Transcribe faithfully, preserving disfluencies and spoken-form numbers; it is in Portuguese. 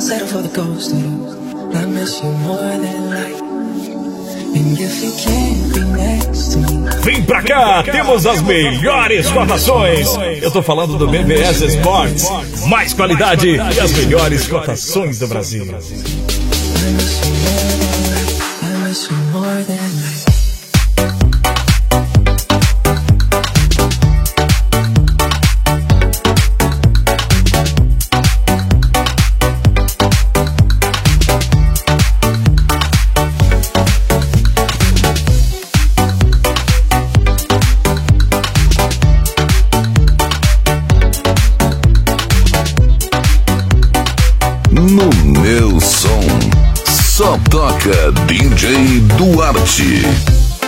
settle for the ghost of you. I miss you more than life. And if you can't be next to me. Vem pra cá, temos as melhores cotações. Eu tô falando do B B S Sports. Mais qualidade e as melhores cotações do Brasil. I miss you more than life. I miss you more than life. No meu som, só toca D J Duarte.